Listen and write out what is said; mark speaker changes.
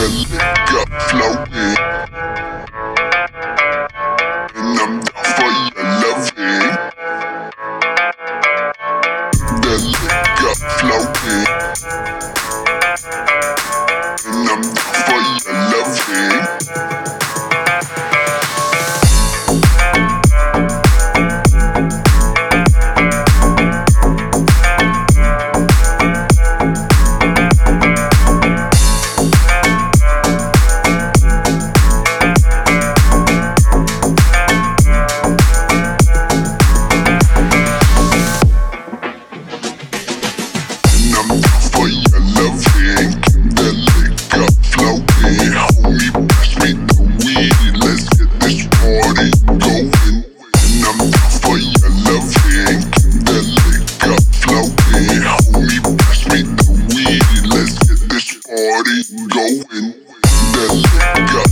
Speaker 1: liquor flowing, and I'm down for your loving. The liquor flowing, and I'm down for your loving. I'm down for your loving. The liquor flowing, homie, pass me the weed. Let's get this party going. And I'm down for your loving. The liquor flowing, homie, pass me the weed. Let's get this party going. The liquor